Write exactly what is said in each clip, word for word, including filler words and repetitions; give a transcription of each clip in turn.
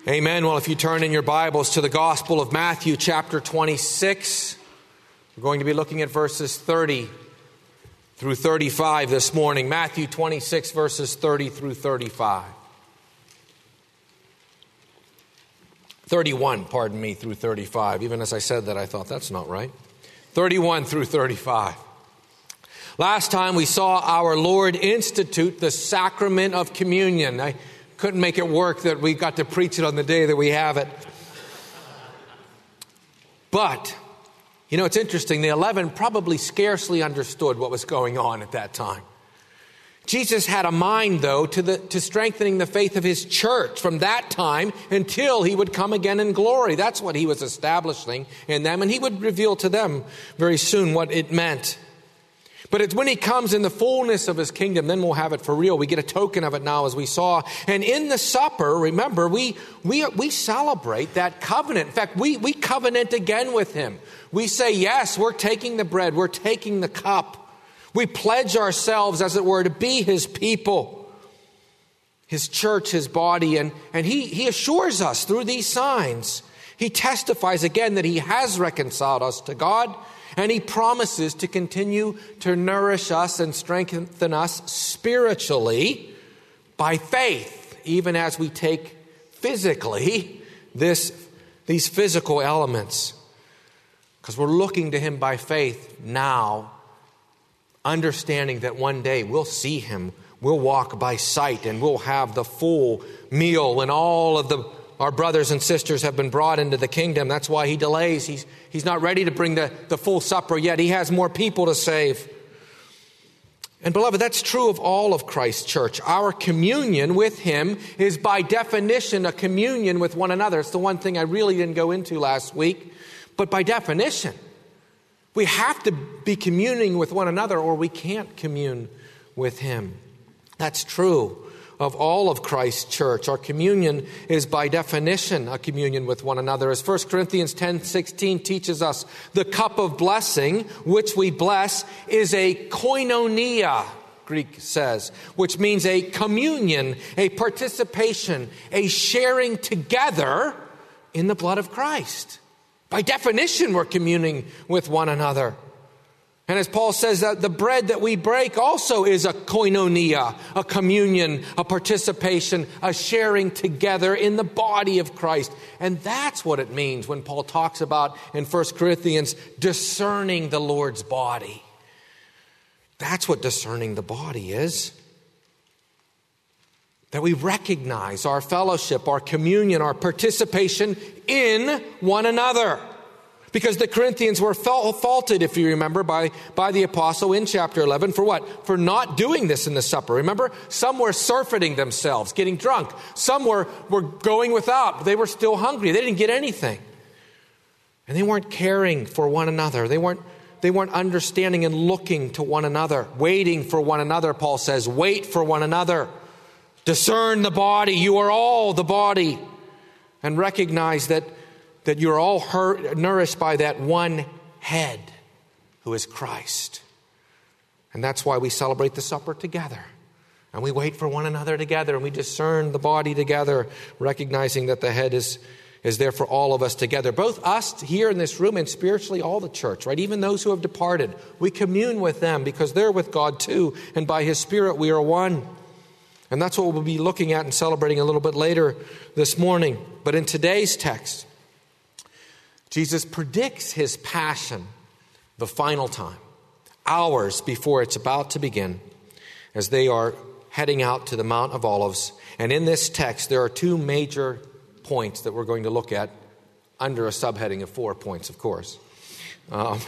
Amen. Well, if you turn in your Bibles to the Gospel of Matthew, chapter twenty-six, we're going to be looking at verses thirty through thirty-five this morning. Matthew twenty-six, verses thirty through thirty-five. thirty-one, pardon me, through thirty-five. Even as I said that, I thought, that's not right. thirty-one through thirty-five. Last time we saw our Lord institute the sacrament of communion. I couldn't make it work that we got to preach it on the day that we have it. But, you know, it's interesting. The eleven probably scarcely understood what was going on at that time. Jesus had a mind, though, to the to strengthening the faith of his church from that time until he would come again in glory. That's what he was establishing in them, and he would reveal to them very soon what it meant. But it's when he comes in the fullness of his kingdom, then we'll have it for real. We get a token of it now, as we saw. And in the supper, remember, we we we celebrate that covenant. In fact, we, we covenant again with him. We say, yes, we're taking the bread, we're taking the cup. We pledge ourselves, as it were, to be his people, his church, his body. And, and he, he assures us through these signs. He testifies again that he has reconciled us to God. And he promises to continue to nourish us and strengthen us spiritually by faith, even as we take physically this, these physical elements. Because we're looking to him by faith now, understanding that one day we'll see him, we'll walk by sight, and we'll have the full meal when all of the our brothers and sisters have been brought into the kingdom. That's why he delays. He's, he's not ready to bring the, the full supper yet. He has more people to save. And beloved, that's true of all of Christ's church. Our communion with him is by definition a communion with one another. It's the one thing I really didn't go into last week. But by definition, we have to be communing with one another or we can't commune with him. That's true of all of Christ's church. Our communion is by definition a communion with one another. As First Corinthians ten sixteen teaches us, the cup of blessing which we bless is a koinonia, Greek says, which means a communion, a participation, a sharing together in the blood of Christ. By definition, we're communing with one another. And as Paul says, that the bread that we break also is a koinonia, a communion, a participation, a sharing together in the body of Christ. And that's what it means when Paul talks about in First Corinthians discerning the Lord's body. That's what discerning the body is. That we recognize our fellowship, our communion, our participation in one another. Because the Corinthians were faulted, if you remember, by, by the apostle in chapter eleven. For what? For not doing this in the supper. Remember? Some were surfeiting themselves, getting drunk. Some were, were going without. They were still hungry. They didn't get anything. And they weren't caring for one another. They weren't, they weren't understanding and looking to one another. Waiting for one another, Paul says. Wait for one another. Discern the body. You are all the body. And recognize that that you're all hurt, nourished by that one head who is Christ. And that's why we celebrate the supper together. And we wait for one another together. And we discern the body together, recognizing that the head is, is there for all of us together. Both us here in this room and spiritually all the church, right? Even those who have departed. We commune with them because they're with God too. And by his Spirit we are one. And that's what we'll be looking at and celebrating a little bit later this morning. But in today's text, Jesus predicts his passion the final time, hours before it's about to begin, as they are heading out to the Mount of Olives. And in this text, there are two major points that we're going to look at under a subheading of four points, of course. Um,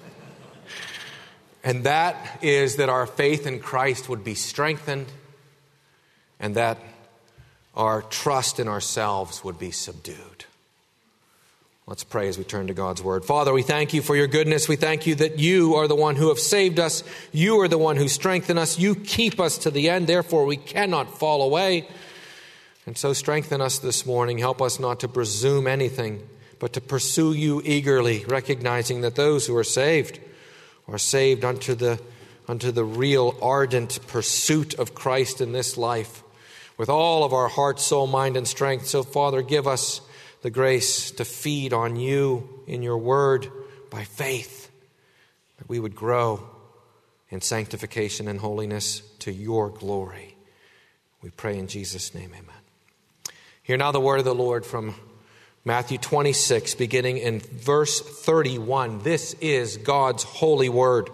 and that is that our faith in Christ would be strengthened and that our trust in ourselves would be subdued. Let's pray as we turn to God's word. Father, we thank you for your goodness. We thank you that you are the one who have saved us. You are the one who strengthen us. You keep us to the end. Therefore, we cannot fall away. And so strengthen us this morning. Help us not to presume anything, but to pursue you eagerly, recognizing that those who are saved are saved unto the, unto the real ardent pursuit of Christ in this life. with all of our heart, soul, mind, and strength. So, Father, give us the grace to feed on you in your word by faith, that we would grow in sanctification and holiness to your glory. We pray in Jesus' name, amen. Hear now the word of the Lord from Matthew twenty-six, beginning in verse thirty-one. This is God's holy word.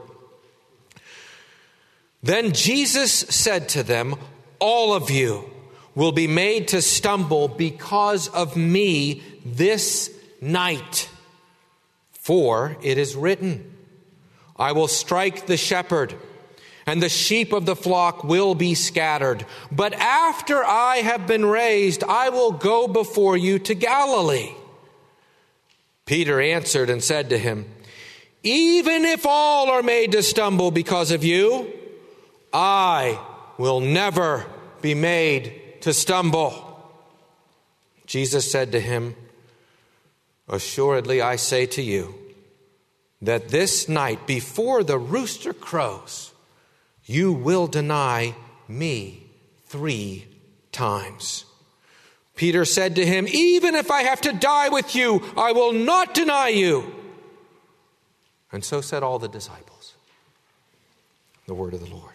Then Jesus said to them, all of you will be made to stumble because of me this night. For it is written, I will strike the shepherd, and the sheep of the flock will be scattered. But after I have been raised, I will go before you to Galilee. Peter answered and said to him, even if all are made to stumble because of you, I will never be made to stumble. Jesus said to him, assuredly I say to you, that this night before the rooster crows, you will deny me three times. Peter said to him, even if I have to die with you, I will not deny you. And so said all the disciples. The word of the Lord.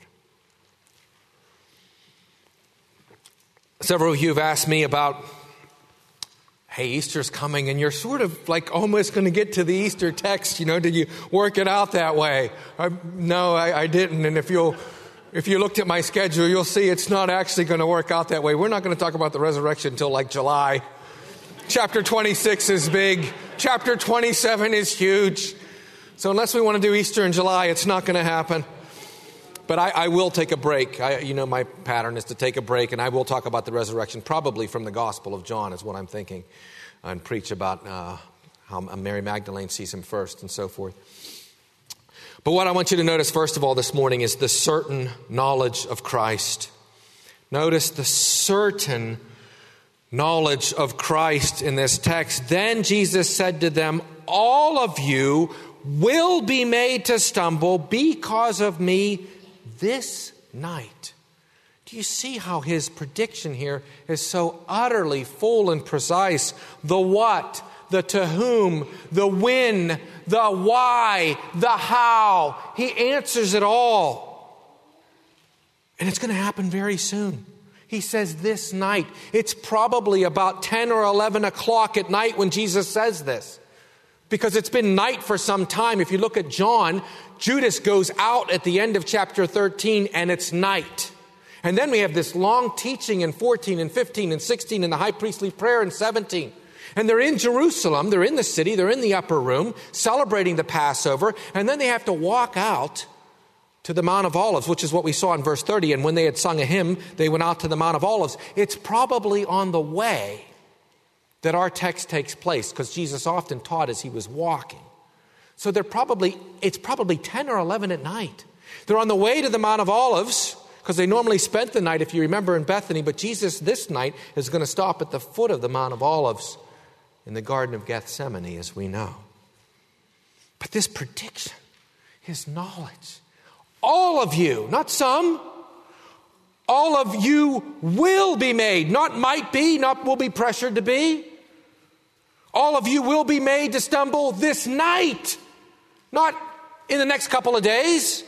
Several of you have asked me about, hey, Easter's coming, and you're sort of like almost going to get to the Easter text. You know, did you work it out that way? I, no, I, I didn't. And if you'll, if you looked at my schedule, you'll see it's not actually going to work out that way. We're not going to talk about the resurrection until like July. Chapter twenty-six is big. Chapter twenty-seven is huge. So unless we want to do Easter in July, it's not going to happen. But I, I will take a break. I, you know, my pattern is to take a break, and I will talk about the resurrection, probably from the Gospel of John is what I'm thinking, and preach about uh, how Mary Magdalene sees him first and so forth. But what I want you to notice, first of all, this morning is the certain knowledge of Christ. Notice the certain knowledge of Christ in this text. Then Jesus said to them, all of you will be made to stumble because of me this night. Do you see how his prediction here is so utterly full and precise? The what, the to whom, the when, the why, the how. He answers it all. And it's going to happen very soon. He says this night. It's probably about ten or eleven o'clock at night when Jesus says this, because it's been night for some time. If you look at John, Judas goes out at the end of chapter thirteen, and it's night. And then we have this long teaching in fourteen and fifteen and sixteen and the high priestly prayer in seventeen. And they're in Jerusalem, they're in the city, they're in the upper room celebrating the Passover, and then they have to walk out to the Mount of Olives, which is what we saw in verse thirty. And when they had sung a hymn, they went out to the Mount of Olives. It's probably on the way that our text takes place, because Jesus often taught as he was walking. So they're probably, it's probably ten or eleven at night. They're on the way to the Mount of Olives, because they normally spent the night, if you remember, in Bethany. But Jesus this night is going to stop at the foot of the Mount of Olives in the Garden of Gethsemane, as we know. But this prediction, his knowledge, all of you, not some, all of you will be made, not might be, not will be pressured to be. All of you will be made to stumble this night, not in the next couple of days.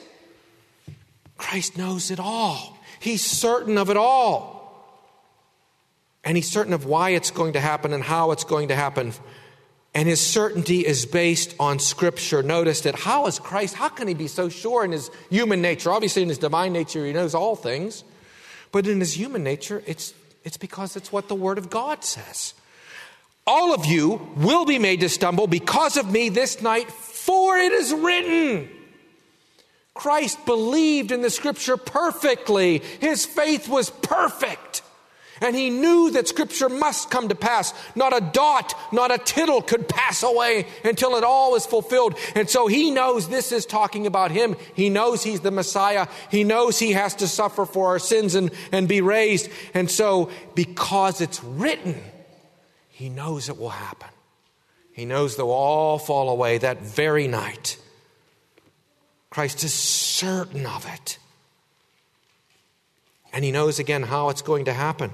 Christ knows it all. He's certain of it all. And he's certain of why it's going to happen and how it's going to happen. And his certainty is based on Scripture. Notice that how is Christ, how can he be so sure in his human nature? Obviously in his divine nature he knows all things. But in his human nature, it's, it's because it's what the Word of God says. All of you will be made to stumble because of me this night, for it is written. Christ believed in the Scripture perfectly. His faith was perfect. And he knew that Scripture must come to pass. Not a dot, not a tittle could pass away until it all is fulfilled. And so he knows this is talking about him. He knows he's the Messiah. He knows he has to suffer for our sins and, and be raised. And so because it's written, he knows it will happen. He knows they'll all fall away that very night. Christ is certain of it. And he knows again how it's going to happen.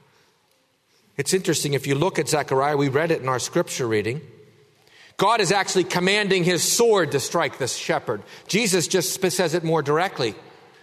It's interesting, if you look at Zechariah, we read it in our scripture reading. God is actually commanding his sword to strike the shepherd. Jesus just says it more directly.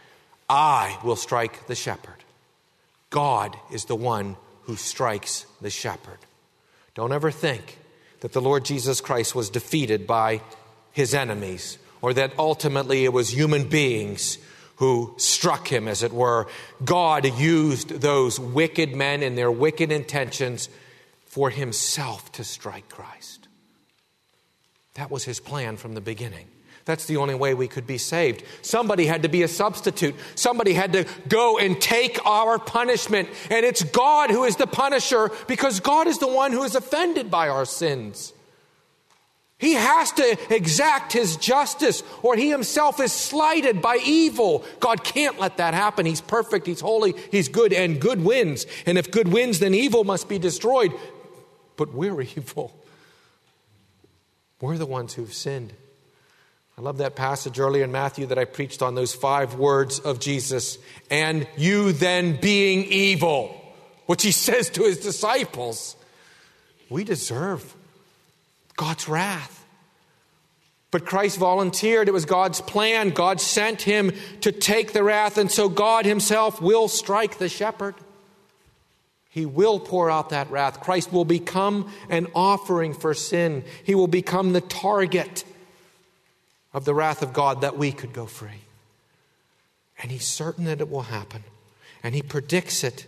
I will strike the shepherd. God is the one who strikes the shepherd. Don't ever think that the Lord Jesus Christ was defeated by his enemies, or that ultimately it was human beings who struck him, as it were. God used those wicked men and their wicked intentions for himself to strike Christ. That was his plan from the beginning. That's the only way we could be saved. Somebody had to be a substitute. Somebody had to go and take our punishment. And it's God who is the punisher, because God is the one who is offended by our sins. He has to exact his justice, or he himself is slighted by evil. God can't let that happen. He's perfect, he's holy, he's good, and good wins. And if good wins, then evil must be destroyed. But we're evil. We're the ones who've sinned. I love that passage earlier in Matthew that I preached on, those five words of Jesus. And you then being evil, which he says to his disciples. We deserve God's wrath. But Christ volunteered. It was God's plan. God sent him to take the wrath. And so God himself will strike the shepherd. He will pour out that wrath. Christ will become an offering for sin. He will become the target of the wrath of God that we could go free. And he's certain that it will happen. And he predicts it.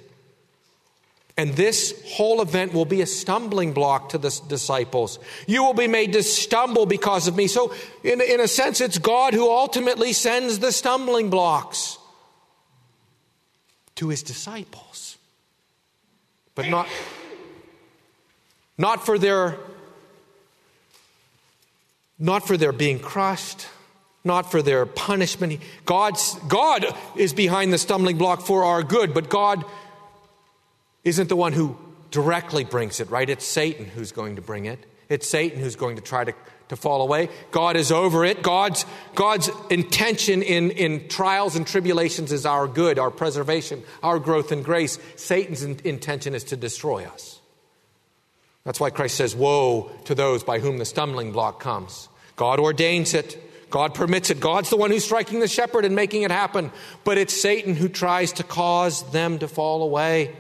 And this whole event will be a stumbling block to the disciples. You will be made to stumble because of me. So in, in a sense, it's God who ultimately sends the stumbling blocks to his disciples. But not, not for their, not for their being crushed, not for their punishment. God's, God is behind the stumbling block for our good, but God isn't the one who directly brings it, right? It's Satan who's going to bring it. It's Satan who's going to try to, to fall away. God is over it. God's, God's intention in, in trials and tribulations is our good, our preservation, our growth and grace. Satan's in, intention is to destroy us. That's why Christ says, woe to those by whom the stumbling block comes. God ordains it. God permits it. God's the one who's striking the shepherd and making it happen. But it's Satan who tries to cause them to fall away.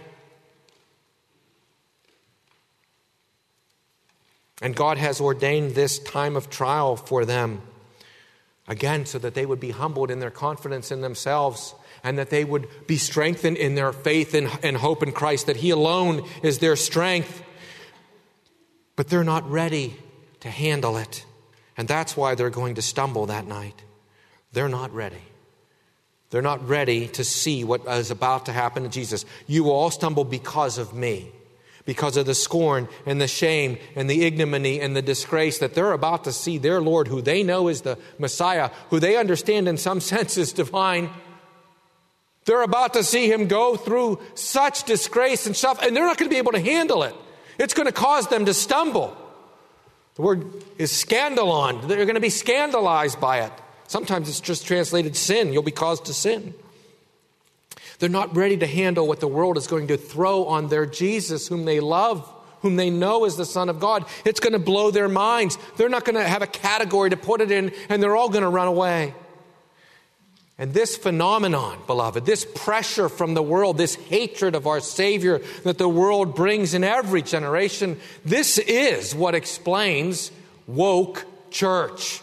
And God has ordained this time of trial for them, again, so that they would be humbled in their confidence in themselves, and that they would be strengthened in their faith and, and hope in Christ, that he alone is their strength. But they're not ready to handle it. And that's why they're going to stumble that night. They're not ready. They're not ready to see what is about to happen to Jesus. You will all stumble because of me. Because of the scorn and the shame and the ignominy and the disgrace that they're about to see their Lord, who they know is the Messiah, who they understand in some sense is divine. They're about to see him go through such disgrace and stuff, and they're not going to be able to handle it. It's going to cause them to stumble. The word is scandalon. They're going to be scandalized by it. Sometimes it's just translated sin. You'll be caused to sin. They're not ready to handle what the world is going to throw on their Jesus, whom they love, whom they know is the Son of God. It's going to blow their minds. They're not going to have a category to put it in, and they're all going to run away. And this phenomenon, beloved, this pressure from the world, this hatred of our Savior that the world brings in every generation, this is what explains woke church.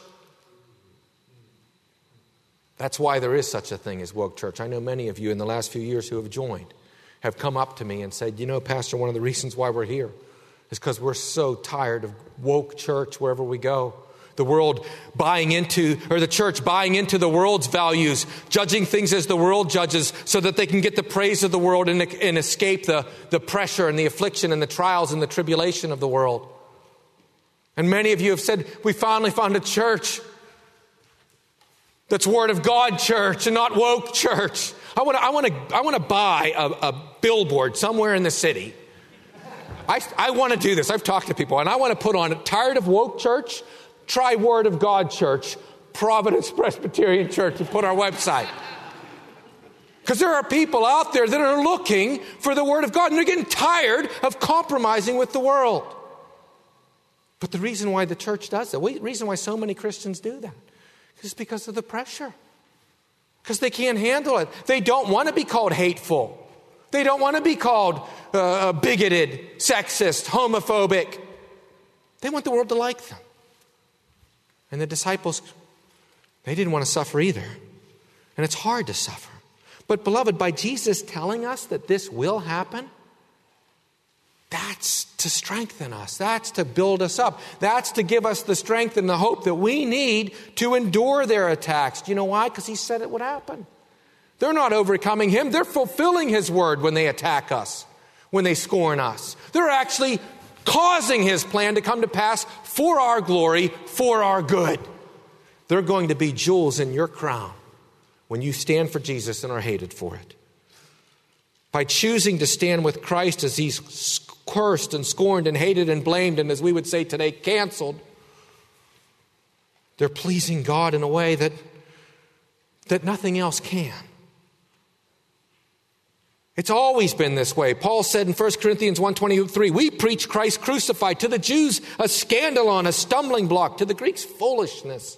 That's why there is such a thing as woke church. I know many of you in the last few years who have joined have come up to me and said, you know, Pastor, one of the reasons why we're here is because we're so tired of woke church wherever we go. The world buying into, or the church buying into the world's values, judging things as the world judges so that they can get the praise of the world and, and escape the, the pressure and the affliction and the trials and the tribulation of the world. And many of you have said, we finally found a church that's Word of God church and not woke church. I want to I want to I want to buy a, a billboard somewhere in the city. I I want to do this. I've talked to people, and I want to put on tired of woke church, try Word of God church, Providence Presbyterian Church, and put our website. Because there are people out there that are looking for the Word of God, and they're getting tired of compromising with the world. But the reason why the church does that, the reason why so many Christians do that, is because of the pressure. Because they can't handle it. They don't want to be called hateful. They don't want to be called uh, bigoted, sexist, homophobic. They want the world to like them. And the disciples, they didn't want to suffer either. And it's hard to suffer. But beloved, by Jesus telling us that this will happen, that's to strengthen us. That's to build us up. That's to give us the strength and the hope that we need to endure their attacks. Do you know why? Because he said it would happen. They're not overcoming him. They're fulfilling his word when they attack us, when they scorn us. They're actually causing his plan to come to pass for our glory, for our good. They're going to be jewels in your crown when you stand for Jesus and are hated for it. By choosing to stand with Christ as he's cursed and scorned and hated and blamed, and as we would say today, canceled, they're pleasing God in a way that, that nothing else can. It's always been this way. Paul said in First Corinthians one twenty-three, we preach Christ crucified, to the Jews a scandalon, a stumbling block, to the Greeks foolishness.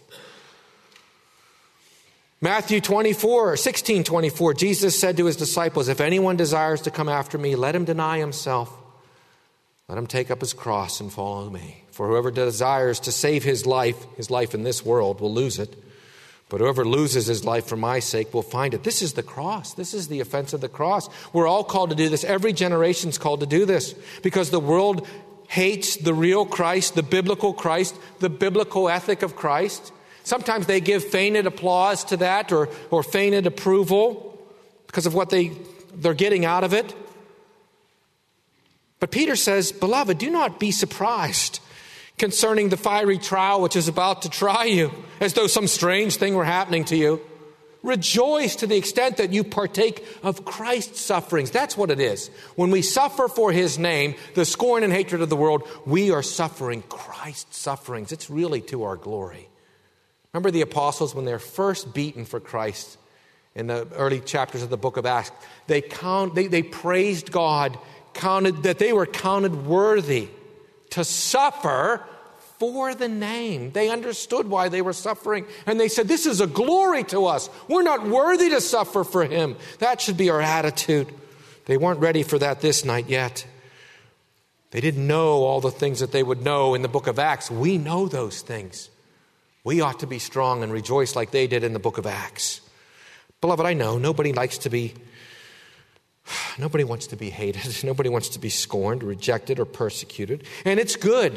Matthew twenty-four, sixteen twenty-four, Jesus said to his disciples, if anyone desires to come after me, let him deny himself. Let him take up his cross and follow me. For whoever desires to save his life, his life in this world, will lose it. But whoever loses his life for my sake will find it. This is the cross. This is the offense of the cross. We're all called to do this. Every generation's called to do this. Because the world hates the real Christ, the biblical Christ, the biblical ethic of Christ. Sometimes they give feigned applause to that or, or feigned approval because of what they, they're getting out of it. But Peter says, beloved, do not be surprised concerning the fiery trial which is about to try you, as though some strange thing were happening to you. Rejoice to the extent that you partake of Christ's sufferings. That's what it is. When we suffer for his name, the scorn and hatred of the world, we are suffering Christ's sufferings. It's really to our glory. Remember the apostles when they're first beaten for Christ in the early chapters of the book of Acts? They count, they, they praised God, counted that they were counted worthy to suffer for the name. They understood why they were suffering. And they said, this is a glory to us. We're not worthy to suffer for him. That should be our attitude. They weren't ready for that this night yet. They didn't know all the things that they would know in the book of Acts. We know those things. We ought to be strong and rejoice like they did in the book of Acts. Beloved, I know nobody likes to be, nobody wants to be hated. Nobody wants to be scorned, rejected, or persecuted. And it's good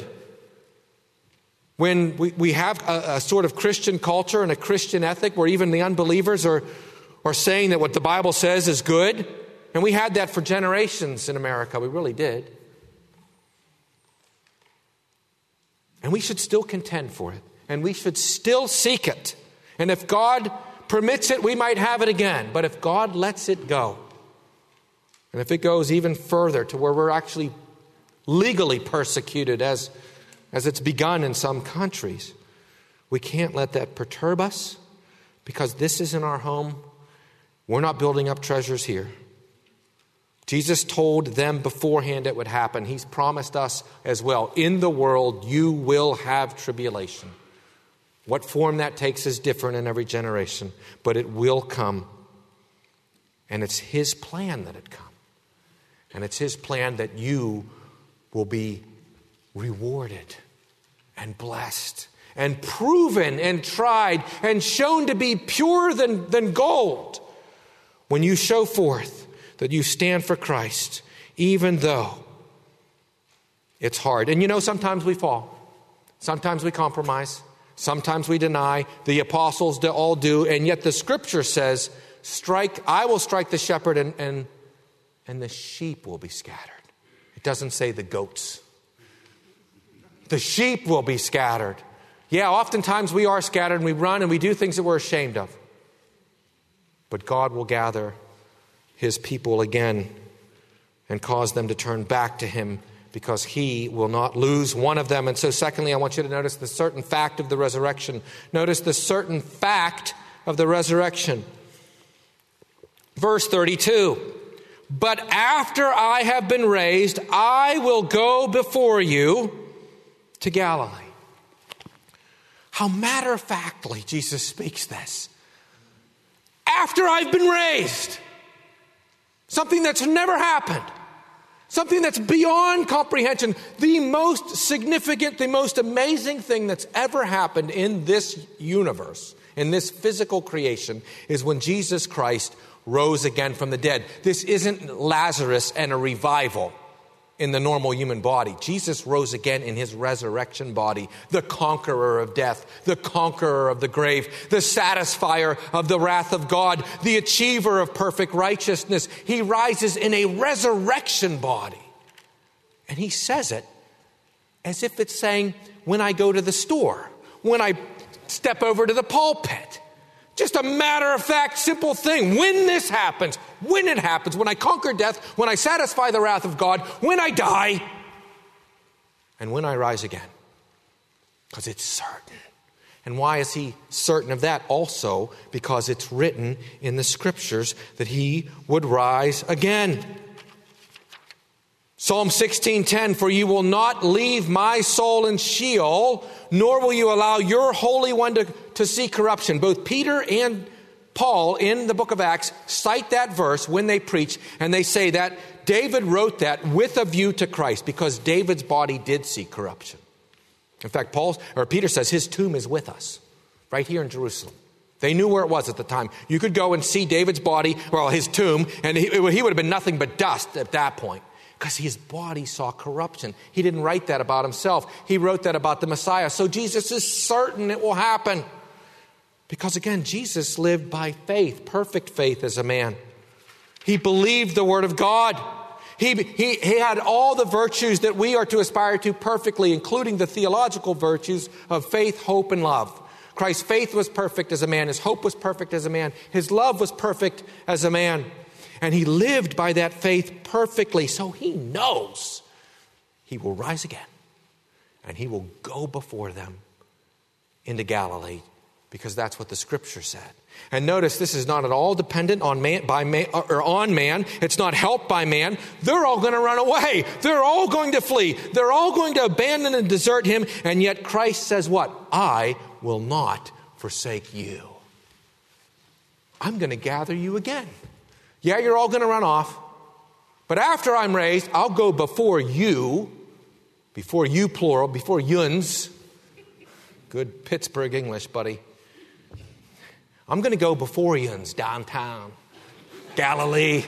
when we, we have a, a sort of Christian culture and a Christian ethic where even the unbelievers are, are saying that what the Bible says is good. And we had that for generations in America. We really did. And we should still contend for it. And we should still seek it. And if God permits it, we might have it again. But if God lets it go, and if it goes even further to where we're actually legally persecuted as, as it's begun in some countries, we can't let that perturb us, because this isn't our home. We're not building up treasures here. Jesus told them beforehand it would happen. He's promised us as well. In the world, you will have tribulation. What form that takes is different in every generation, but it will come. And it's his plan that it come. And it's his plan that you will be rewarded and blessed and proven and tried and shown to be purer than, than gold when you show forth that you stand for Christ, even though it's hard. And you know, sometimes we fall. Sometimes we compromise. Sometimes we deny. The apostles all do. And yet the scripture says, strike, I will strike the shepherd and, and, and the sheep will be scattered. It doesn't say the goats. The sheep will be scattered. Yeah, oftentimes we are scattered and we run and we do things that we're ashamed of. But God will gather his people again and cause them to turn back to him, because he will not lose one of them. And so secondly, I want you to notice the certain fact of the resurrection. Notice the certain fact of the resurrection. Verse thirty-two, but after I have been raised, I will go before you to Galilee. How matter-of-factly Jesus speaks this. After I've been raised. Something that's never happened. Something that's beyond comprehension. The most significant, the most amazing thing that's ever happened in this universe, in this physical creation, is when Jesus Christ rose again from the dead. This isn't Lazarus and a revival in the normal human body. Jesus rose again in his resurrection body, the conqueror of death, the conqueror of the grave, the satisfier of the wrath of God, the achiever of perfect righteousness. He rises in a resurrection body. And he says it as if it's saying, when I go to the store, when I step over to the pulpit. Just a matter-of-fact, simple thing. When this happens, when it happens, when I conquer death, when I satisfy the wrath of God, when I die, and when I rise again. Because it's certain. And why is he certain of that? Also, because it's written in the Scriptures that he would rise again. Psalm sixteen ten, for you will not leave my soul in Sheol, nor will you allow your Holy One to, to see corruption. Both Peter and Paul in the book of Acts cite that verse when they preach, and they say that David wrote that with a view to Christ, because David's body did see corruption. In fact, Paul or Peter says his tomb is with us, right here in Jerusalem. They knew where it was at the time. You could go and see David's body, well, his tomb, and he, he would have been nothing but dust at that point. Because his body saw corruption. He didn't write that about himself. He wrote that about the Messiah. So Jesus is certain it will happen. Because again, Jesus lived by faith, perfect faith as a man. He believed the word of God. He, he, he had all the virtues that we are to aspire to perfectly, including the theological virtues of faith, hope, and love. Christ's faith was perfect as a man. His hope was perfect as a man. His love was perfect as a man. And he lived by that faith perfectly. So he knows he will rise again. And he will go before them into Galilee. Because that's what the Scripture said. And notice this is not at all dependent on man, by man, or on man. It's not helped by man. They're all going to run away. They're all going to flee. They're all going to abandon and desert him. And yet Christ says what? I will not forsake you. I'm going to gather you again. Yeah, you're all going to run off. But after I'm raised, I'll go before you. Before you, plural. Before yuns. Good Pittsburgh English, buddy. I'm going to go before yuns downtown. Galilee.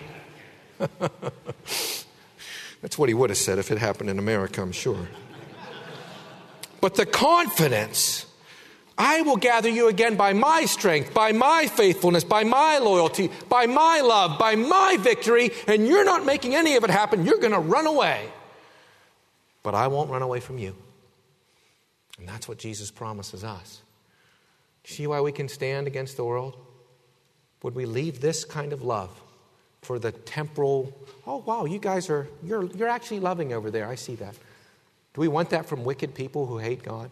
That's what he would have said if it happened in America, I'm sure. But the confidence, I will gather you again by my strength, by my faithfulness, by my loyalty, by my love, by my victory, and you're not making any of it happen. You're going to run away. But I won't run away from you. And that's what Jesus promises us. See why we can stand against the world? Would we leave this kind of love for the temporal, oh wow, you guys are, you're, you're actually loving over there. I see that. Do we want that from wicked people who hate God?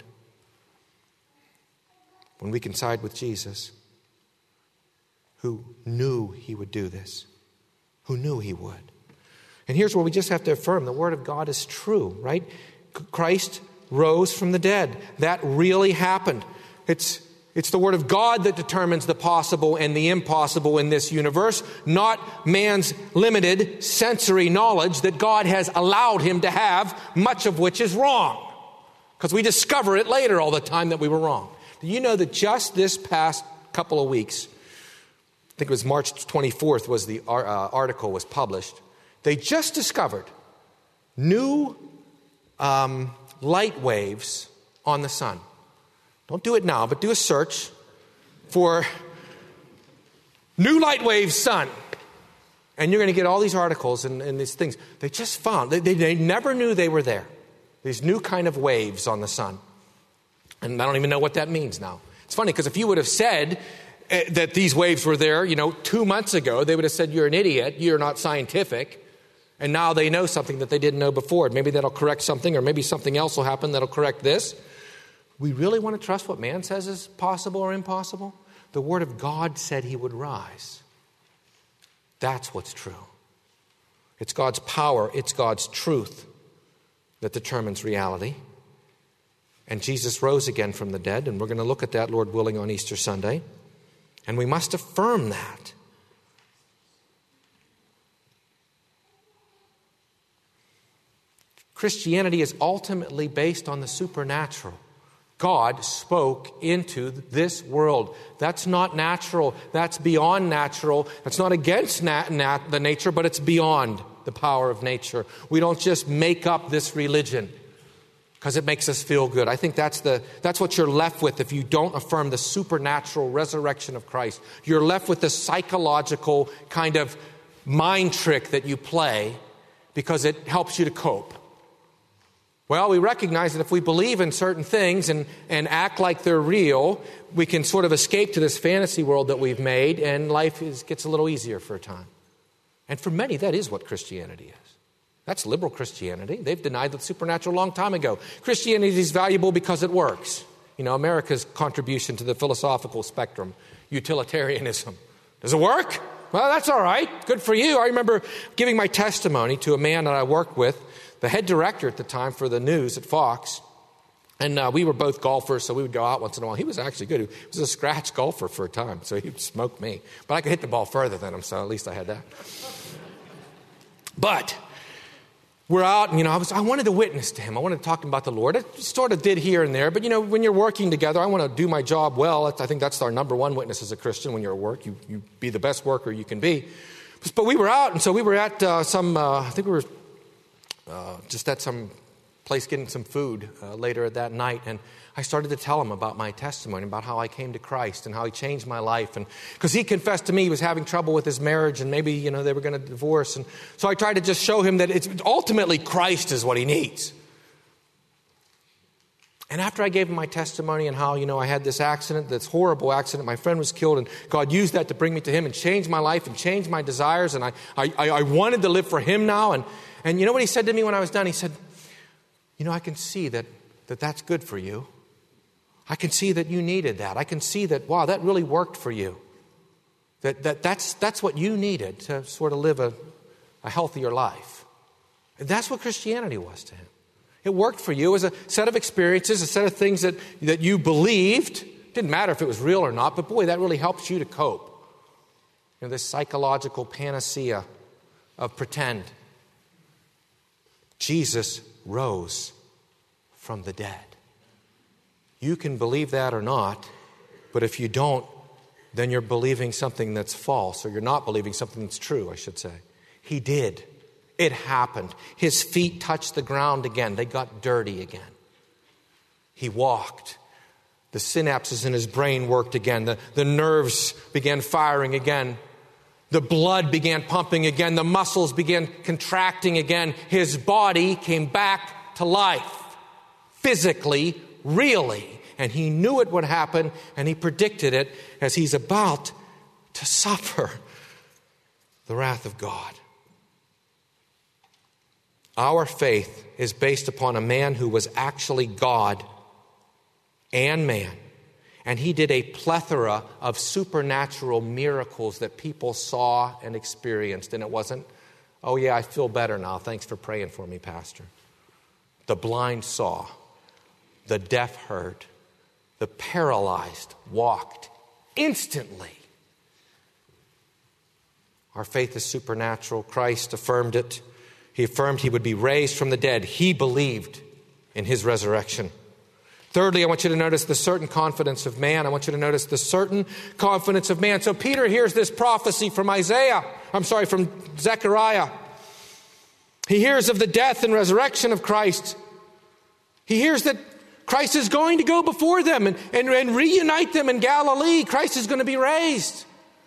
When we can side with Jesus, who knew he would do this, who knew he would. And here's where we just have to affirm the word of God is true, right? Christ rose from the dead. That really happened. It's, it's the word of God that determines the possible and the impossible in this universe, not man's limited sensory knowledge that God has allowed him to have, much of which is wrong. Because we discover it later all the time that we were wrong. Do you know that just this past couple of weeks, I think it was March twenty-fourth was the uh, article was published, they just discovered new um, light waves on the sun. Don't do it now, but do a search for new light waves sun. And you're going to get all these articles and, and these things. They just found, they, they, they never knew they were there. These new kind of waves on the sun. And I don't even know what that means now. It's funny because if you would have said uh, that these waves were there, you know, two months ago, they would have said, you're an idiot, you're not scientific. And now they know something that they didn't know before. Maybe that'll correct something, or maybe something else will happen that'll correct this. We really want to trust what man says is possible or impossible? The Word of God said he would rise. That's what's true. It's God's power, it's God's truth that determines reality. And Jesus rose again from the dead, and we're going to look at that, Lord willing, on Easter Sunday. And we must affirm that. Christianity is ultimately based on the supernatural. God spoke into this world. That's not natural. That's beyond natural. That's not against nat- nat- the nature, but it's beyond the power of nature. We don't just make up this religion because it makes us feel good. I think that's the that's what you're left with if you don't affirm the supernatural resurrection of Christ. You're left with the psychological kind of mind trick that you play because it helps you to cope. Well, we recognize that if we believe in certain things and, and act like they're real, we can sort of escape to this fantasy world that we've made, and life is, gets a little easier for a time. And for many, that is what Christianity is. That's liberal Christianity. They've denied the supernatural a long time ago. Christianity is valuable because it works. You know, America's contribution to the philosophical spectrum, utilitarianism. Does it work? Well, that's all right. Good for you. I remember giving my testimony to a man that I worked with, the head director at the time for the news at Fox. And uh, we were both golfers, so we would go out once in a while. He was actually good. He was a scratch golfer for a time, so he would smoke me. But I could hit the ball further than him, so at least I had that. But we're out, and, you know, I, was, I wanted to witness to him. I wanted to talk to him about the Lord. I sort of did here and there. But, you know, when you're working together, I want to do my job well. I think that's our number one witness as a Christian. When you're at work, you, you be the best worker you can be. But we were out, and so we were at uh, some, uh, I think we were uh, just at some place getting some food uh, later that night. And I started to tell him about my testimony, about how I came to Christ and how he changed my life. And because he confessed to me he was having trouble with his marriage and maybe, you know, they were going to divorce. And so I tried to just show him that it's ultimately Christ is what he needs. And after I gave him my testimony and how, you know, I had this accident, this horrible accident, my friend was killed, and God used that to bring me to him and change my life and change my desires. And I, I, I wanted to live for him now. And, and you know what he said to me when I was done? He said, you know, I can see that, that that's good for you. I can see that you needed that. I can see that, wow, that really worked for you. That, that that's, that's what you needed to sort of live a, a healthier life. And that's what Christianity was to him. It worked for you as a set of experiences, a set of things that, that you believed. It didn't matter if it was real or not, but boy, that really helps you to cope. You know, this psychological panacea of pretend. Jesus rose from the dead. You can believe that or not, but if you don't, then you're believing something that's false, or you're not believing something that's true, I should say. He did. It happened. His feet touched the ground again. They got dirty again. He walked. The synapses in his brain worked again. The, the nerves began firing again. The blood began pumping again. The muscles began contracting again. His body came back to life. Physically, really. And he knew it would happen, and he predicted it as he's about to suffer the wrath of God. Our faith is based upon a man who was actually God and man. And he did a plethora of supernatural miracles that people saw and experienced. And it wasn't, oh yeah, I feel better now. Thanks for praying for me, Pastor. The blind saw. The deaf heard. The paralyzed walked instantly. Our faith is supernatural. Christ affirmed it. He affirmed he would be raised from the dead. He believed in his resurrection. Thirdly, I want you to notice the certain confidence of man. I want you to notice the certain confidence of man. So Peter hears this prophecy from Isaiah. I'm sorry, from Zechariah. He hears of the death and resurrection of Christ. He hears that Christ is going to go before them and, and, and reunite them in Galilee. Christ is going to be raised.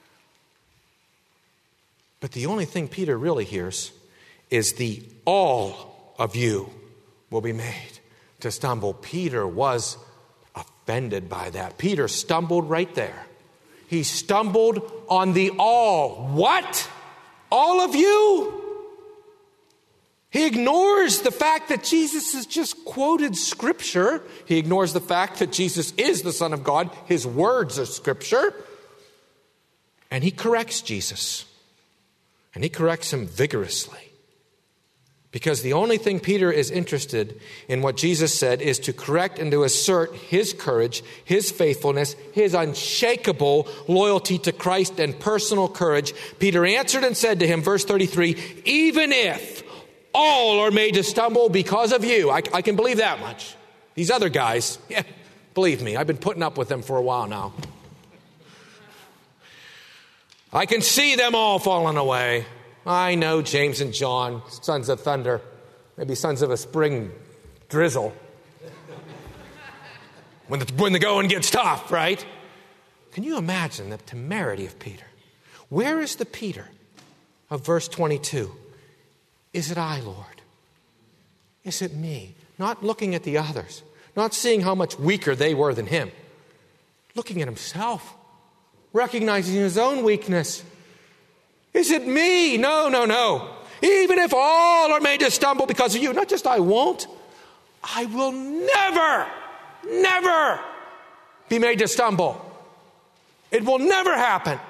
But the only thing Peter really hears is the all of you will be made to stumble. Peter was offended by that. Peter stumbled right there. He stumbled on the all. What? All of you? He ignores the fact that Jesus has just quoted Scripture. He ignores the fact that Jesus is the Son of God. His words are Scripture. And he corrects Jesus. And he corrects him vigorously. Because the only thing Peter is interested in what Jesus said is to correct and to assert his courage, his faithfulness, his unshakable loyalty to Christ and personal courage. Peter answered and said to him, verse thirty-three, even if all are made to stumble because of you. I, I can believe that much. These other guys, yeah, believe me, I've been putting up with them for a while now. I can see them all falling away. I know James and John, sons of thunder, maybe sons of a spring drizzle. When the, when the going gets tough, right? Can you imagine the temerity of Peter? Where is the Peter of verse twenty-two? Is it I, Lord? Is it me? Not looking at the others, not seeing how much weaker they were than him, looking at himself, recognizing his own weakness. Is it me? No, no, no. Even if all are made to stumble because of you, not just I won't, I will never, never be made to stumble. It will never happen.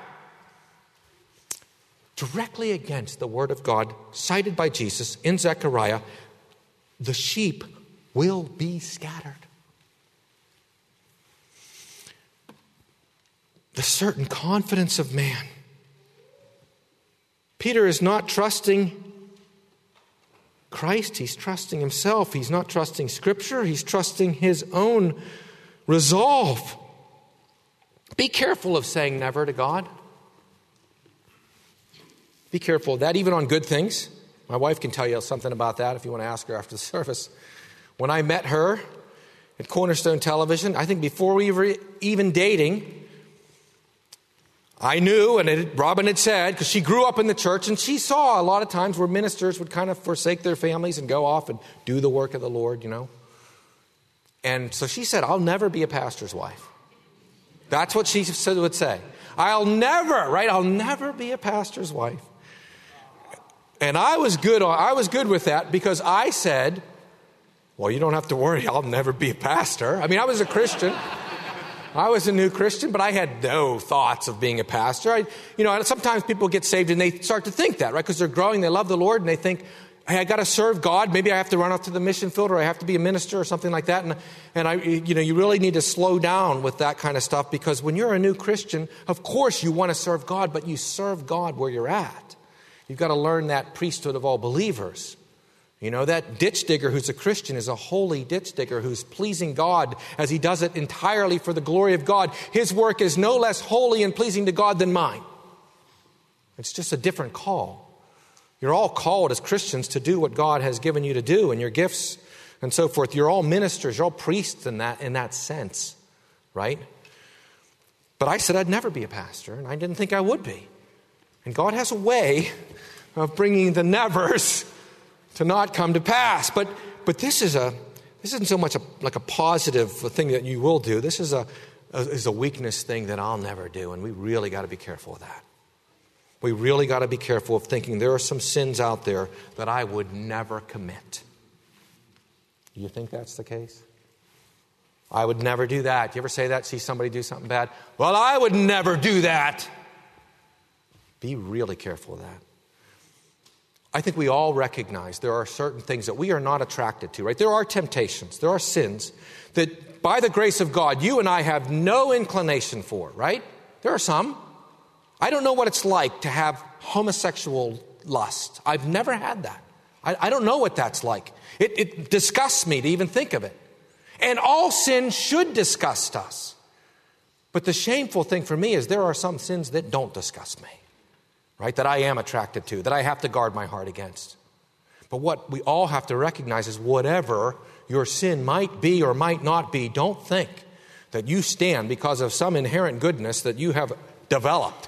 Directly against the word of God cited by Jesus in Zechariah, the sheep will be scattered. The certain confidence of man. Peter is not trusting Christ, he's trusting himself. He's not trusting Scripture, he's trusting his own resolve. Be careful of saying never to God. Be careful of that, even on good things. My wife can tell you something about that if you want to ask her after the service. When I met her at Cornerstone Television, I think before we were even dating, I knew, and it, Robin had said, because she grew up in the church, and she saw a lot of times where ministers would kind of forsake their families and go off and do the work of the Lord, you know. And so she said, I'll never be a pastor's wife. That's what she said, would say. I'll never, right? I'll never be a pastor's wife. And I was good. I was good with that because I said, well, you don't have to worry. I'll never be a pastor. I mean, I was a Christian. I was a new Christian, but I had no thoughts of being a pastor. I, you know, sometimes people get saved and they start to think that, right? Because they're growing, they love the Lord, and they think, hey, I got to serve God. Maybe I have to run off to the mission field, or I have to be a minister or something like that. And, and I, you know, you really need to slow down with that kind of stuff, because when you're a new Christian, of course you want to serve God, but you serve God where you're at. You've got to learn that priesthood of all believers. You know, that ditch digger who's a Christian is a holy ditch digger who's pleasing God as he does it entirely for the glory of God. His work is no less holy and pleasing to God than mine. It's just a different call. You're all called as Christians to do what God has given you to do, and your gifts and so forth. You're all ministers, you're all priests in that, in that sense, right? But I said I'd never be a pastor, and I didn't think I would be. And God has a way of bringing the nevers to not come to pass. But but this is a this isn't so much a, like a positive thing that you will do. This is a, a is a weakness thing that I'll never do, and we really got to be careful of that. We really got to be careful of thinking there are some sins out there that I would never commit. Do you think that's the case? I would never do that. You ever say that? See somebody do something bad? Well, I would never do that. Be really careful of that. I think we all recognize there are certain things that we are not attracted to, right? There are temptations, there are sins that by the grace of God, you and I have no inclination for, right? There are some. I don't know what it's like to have homosexual lust. I've never had that. I, I don't know what that's like. It, it disgusts me to even think of it. And all sin should disgust us. But the shameful thing for me is there are some sins that don't disgust me. Right, that I am attracted to, that I have to guard my heart against. But what we all have to recognize is whatever your sin might be or might not be, don't think that you stand because of some inherent goodness that you have developed.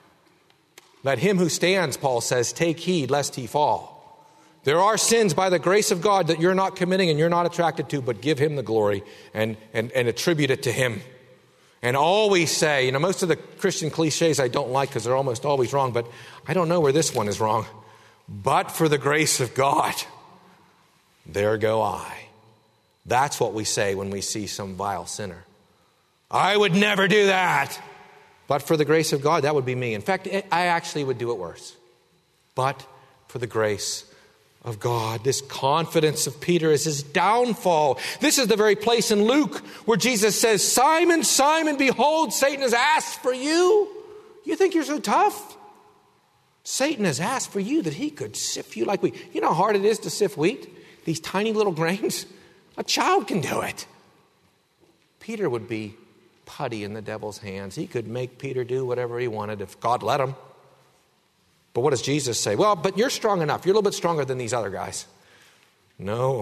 Let him who stands, Paul says, take heed lest he fall. There are sins by the grace of God that you're not committing and you're not attracted to, but give him the glory and, and, and attribute it to him. And always say, you know, most of the Christian cliches I don't like because they're almost always wrong, but I don't know where this one is wrong. But for the grace of God, there go I. That's what we say when we see some vile sinner. I would never do that. But for the grace of God, that would be me. In fact, I actually would do it worse. but for the grace of God. This confidence of Peter is his downfall. This is the very place in Luke where Jesus says, Simon, Simon, behold, Satan has asked for you. You think you're so tough? Satan has asked for you that he could sift you like wheat. You know how hard it is to sift wheat? These tiny little grains? A child can do it. Peter would be putty in the devil's hands. He could make Peter do whatever he wanted if God let him. But what does Jesus say? Well, but you're strong enough. You're a little bit stronger than these other guys. No.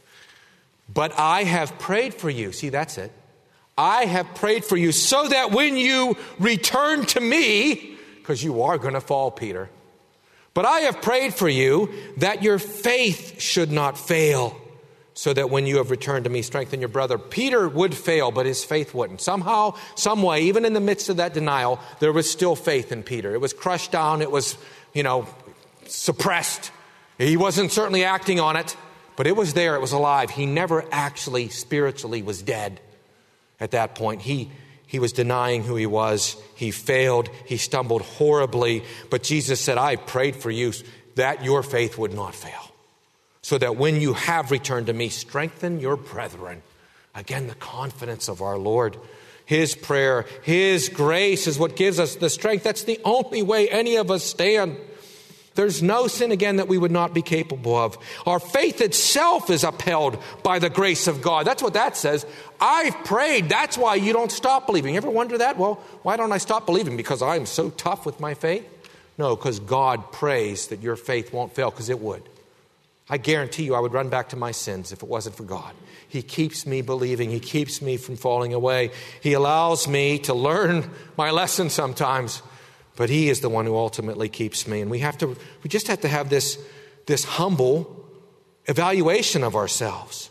But I have prayed for you. See, that's it. I have prayed for you so that when you return to me, because you are going to fall, Peter. But I have prayed for you that your faith should not fail, so that when you have returned to me, strengthen your brother. Peter would fail, but his faith wouldn't. Somehow, some way, even in the midst of that denial, there was still faith in Peter. It was crushed down. It was, you know, suppressed. He wasn't certainly acting on it, but it was there. It was alive. He never actually spiritually was dead at that point. He He was denying who he was. He failed. He stumbled horribly. But Jesus said, I prayed for you that your faith would not fail, so that when you have returned to me, strengthen your brethren. Again, the confidence of our Lord. His prayer, His grace is what gives us the strength. That's the only way any of us stand. There's no sin, again, that we would not be capable of. Our faith itself is upheld by the grace of God. That's what that says. I've prayed. That's why you don't stop believing. You ever wonder that? Well, why don't I stop believing? Because I'm so tough with my faith? No, because God prays that your faith won't fail, because it would. I guarantee you I would run back to my sins if it wasn't for God. He keeps me believing. He keeps me from falling away. He allows me to learn my lesson sometimes. But He is the one who ultimately keeps me. And we have to, we just have to have this, this humble evaluation of ourselves.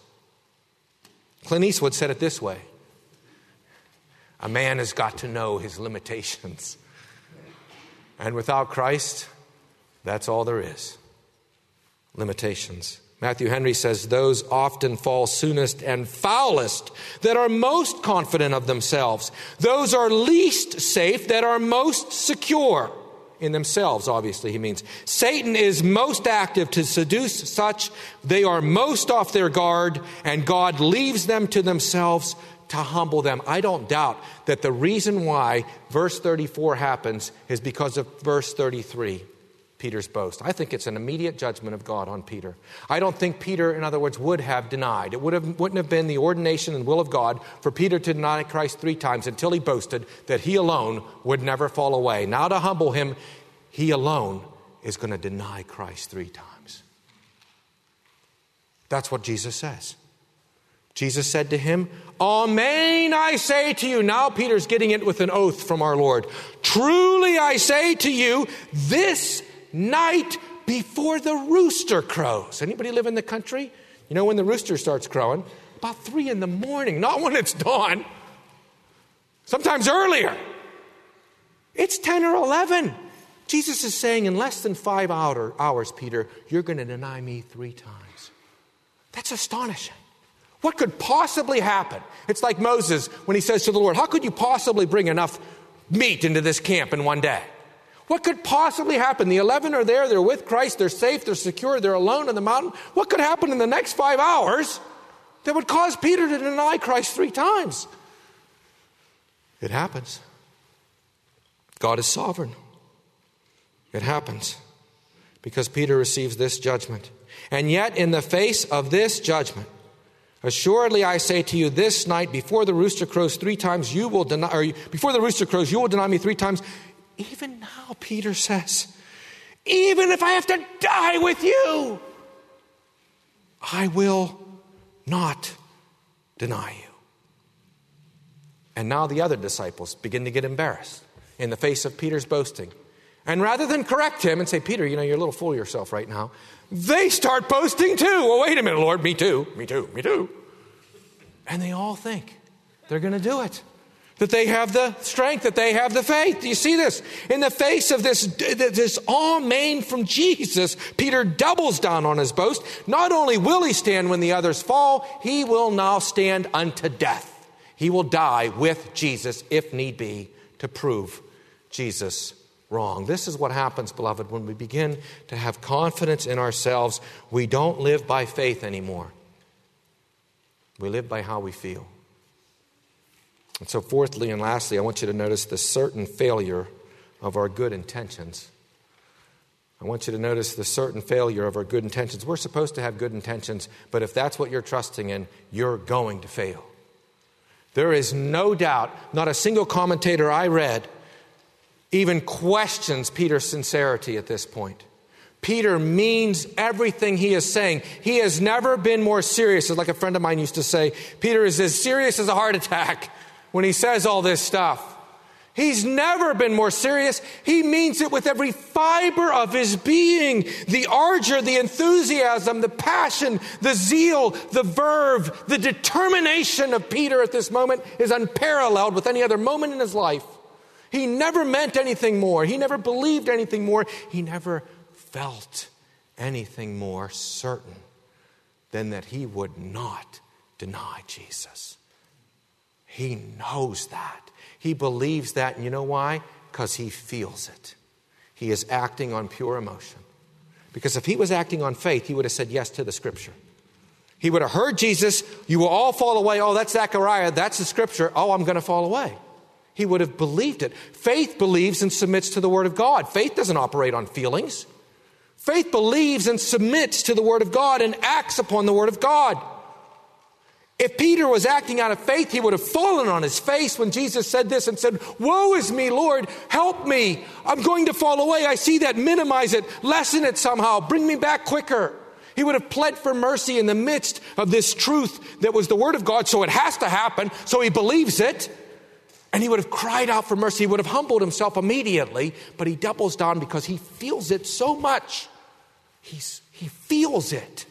Clint Eastwood said it this way: a man has got to know his limitations. And without Christ, that's all there is. Limitations. Matthew Henry says, those often fall soonest and foulest that are most confident of themselves. Those are least safe that are most secure in themselves, obviously, he means. Satan is most active to seduce such. They are most off their guard, and God leaves them to themselves to humble them. I don't doubt that the reason why verse thirty-four happens is because of verse thirty-three. Peter's boast. I think it's an immediate judgment of God on Peter. I don't think Peter, in other words, would have denied. It would have, wouldn't have been the ordination and will of God for Peter to deny Christ three times until he boasted that he alone would never fall away. Now, to humble him, he alone is going to deny Christ three times. That's what Jesus says. Jesus said to him, Amen, I say to you. Now Peter's getting it with an oath from our Lord. Truly I say to you, this night before the rooster crows. Anybody live in the country? You know when the rooster starts crowing? About three in the morning, not when it's dawn. Sometimes earlier. It's ten or eleven. Jesus is saying in less than five hour, hours, Peter, you're going to deny me three times. That's astonishing. What could possibly happen? It's like Moses when he says to the Lord, how could you possibly bring enough meat into this camp in one day? What could possibly happen? The eleven are there, they're with Christ, they're safe, they're secure, they're alone on the mountain. What could happen in the next five hours that would cause Peter to deny Christ three times? It happens. God is sovereign. It happens because Peter receives this judgment. And yet in the face of this judgment, assuredly I say to you, this night before the rooster crows three times, you will deny, or before the rooster crows, you will deny me three times. Even now, Peter says, even if I have to die with you, I will not deny you. And now the other disciples begin to get embarrassed in the face of Peter's boasting. And rather than correct him and say, Peter, you know, you're a little full of yourself right now, they start boasting too. Well, wait a minute, Lord, me too, me too, me too. And they all think they're going to do it. That they have the strength, that they have the faith. Do you see this? In the face of this, this amen from Jesus, Peter doubles down on his boast. Not only will he stand when the others fall, he will now stand unto death. He will die with Jesus, if need be, to prove Jesus wrong. This is what happens, beloved, when we begin to have confidence in ourselves. We don't live by faith anymore. We live by how we feel. And so fourthly and lastly, I want you to notice the certain failure of our good intentions. I want you to notice the certain failure of our good intentions. We're supposed to have good intentions, but if that's what you're trusting in, you're going to fail. There is no doubt, not a single commentator I read even questions Peter's sincerity at this point. Peter means everything he is saying. He has never been more serious. As like a friend of mine used to say, Peter is as serious as a heart attack when he says all this stuff. He's never been more serious. He means it with every fiber of his being. The ardor, the enthusiasm, the passion, the zeal, the verve, the determination of Peter at this moment is unparalleled with any other moment in his life. He never meant anything more. He never believed anything more. He never felt anything more certain than that he would not deny Jesus. He knows that. He believes that, and you know why? Because he feels it. He is acting on pure emotion. Because if he was acting on faith, he would have said yes to the Scripture. He would have heard Jesus, you will all fall away. Oh, that's Zechariah, that's the Scripture. Oh, I'm going to fall away. He would have believed it. Faith believes and submits to the Word of God. Faith doesn't operate on feelings. Faith believes and submits to the Word of God and acts upon the Word of God. If Peter was acting out of faith, he would have fallen on his face when Jesus said this and said, woe is me, Lord, help me. I'm going to fall away. I see that. Minimize it. Lessen it somehow. Bring me back quicker. He would have pled for mercy in the midst of this truth that was the Word of God. So it has to happen. So he believes it. And he would have cried out for mercy. He would have humbled himself immediately. But he doubles down because he feels it so much. He's, he feels it.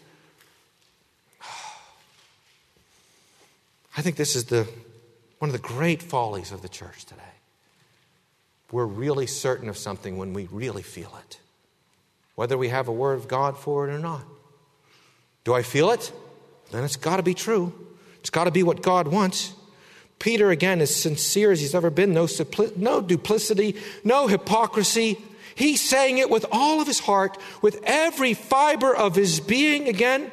I think this is the one of the great follies of the church today. We're really certain of something when we really feel it, whether we have a word of God for it or not. Do I feel it? Then it's got to be true. It's got to be what God wants. Peter, again, is sincere as he's ever been. No, suppli- no duplicity, no hypocrisy. He's saying it with all of his heart, with every fiber of his being again.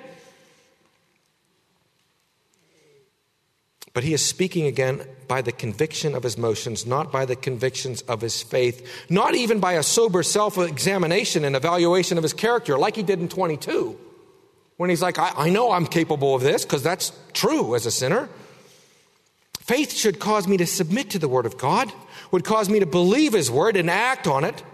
But he is speaking again by the conviction of his motions, not by the convictions of his faith, not even by a sober self-examination and evaluation of his character like he did in twenty-two. When he's like, I, I know I'm capable of this because that's true as a sinner. Faith should cause me to submit to the Word of God, would cause me to believe His Word and act on it.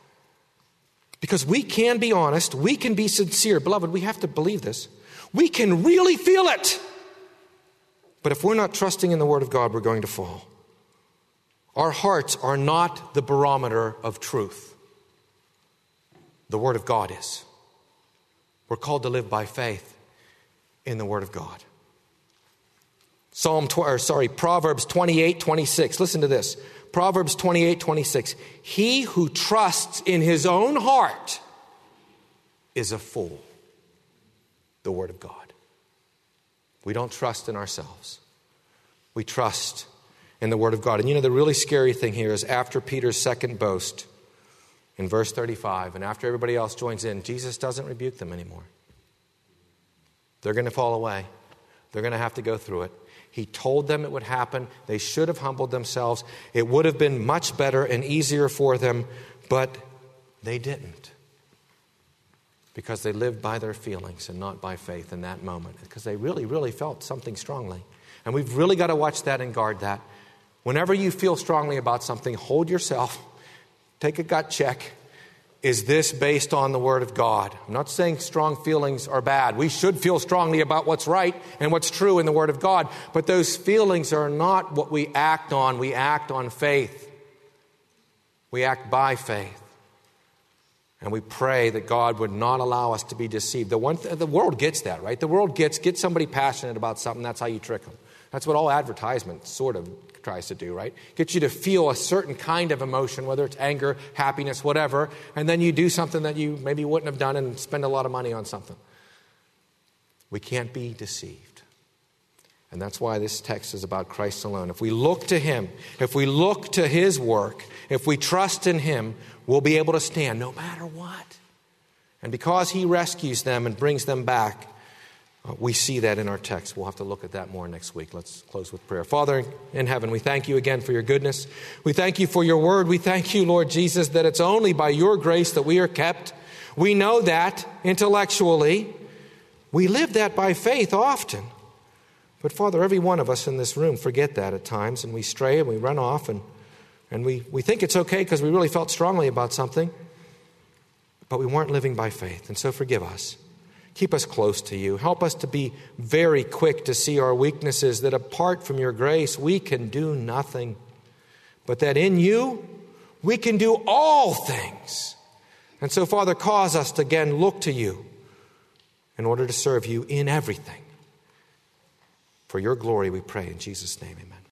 Because we can be honest, we can be sincere. Beloved, we have to believe this. We can really feel it. But if we're not trusting in the Word of God, we're going to fall. Our hearts are not the barometer of truth. The Word of God is. We're called to live by faith in the Word of God. Psalm, or sorry, Proverbs twenty-eight twenty-six. Listen to this. Proverbs twenty-eight twenty-six. He who trusts in his own heart is a fool. The Word of God. We don't trust in ourselves. We trust in the Word of God. And you know, the really scary thing here is after Peter's second boast, in verse thirty-five, and after everybody else joins in, Jesus doesn't rebuke them anymore. They're going to fall away. They're going to have to go through it. He told them it would happen. They should have humbled themselves. It would have been much better and easier for them, but they didn't. Because they lived by their feelings and not by faith in that moment. Because they really, really felt something strongly. And we've really got to watch that and guard that. Whenever you feel strongly about something, hold yourself. Take a gut check. Is this based on the Word of God? I'm not saying strong feelings are bad. We should feel strongly about what's right and what's true in the Word of God. But those feelings are not what we act on. We act on faith. We act by faith. And we pray that God would not allow us to be deceived. The one th- the world gets that, right? The world gets, get somebody passionate about something. That's how you trick them. That's what all advertisement sort of tries to do, right? Get you to feel a certain kind of emotion, whether it's anger, happiness, whatever. And then you do something that you maybe wouldn't have done and spend a lot of money on something. We can't be deceived. And that's why this text is about Christ alone. If we look to him, if we look to his work, if we trust in him, we'll be able to stand no matter what. And because he rescues them and brings them back, uh, we see that in our text. We'll have to look at that more next week. Let's close with prayer. Father in heaven, we thank you again for your goodness. We thank you for your word. We thank you, Lord Jesus, that it's only by your grace that we are kept. We know that intellectually. We live that by faith often. But Father, every one of us in this room forget that at times, and we stray and we run off, and, and we, we think it's okay because we really felt strongly about something, but we weren't living by faith. And so forgive us. Keep us close to you. Help us to be very quick to see our weaknesses, that apart from your grace, we can do nothing, but that in you, we can do all things. And so, Father, cause us to again look to you in order to serve you in everything. For your glory we pray in Jesus' name, amen.